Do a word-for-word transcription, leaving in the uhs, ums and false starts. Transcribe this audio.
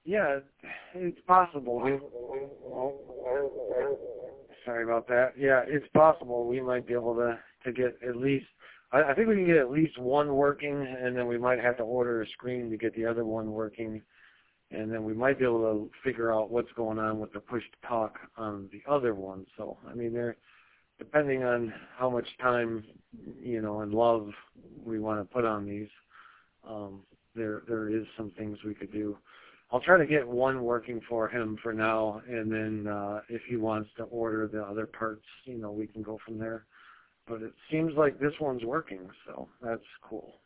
yeah, it's possible. We, sorry about that. Yeah, it's possible we might be able to, to get at least, I, I think we can get at least one working, and then we might have to order a screen to get the other one working, and then we might be able to figure out what's going on with the push-to-talk on the other one. So, I mean, they're, depending on how much time, you know, and love we want to put on these, um, there there is some things we could do. I'll try to get one working for him for now, and then uh, if he wants to order the other parts, you know, we can go from there. But it seems like this one's working, so that's cool.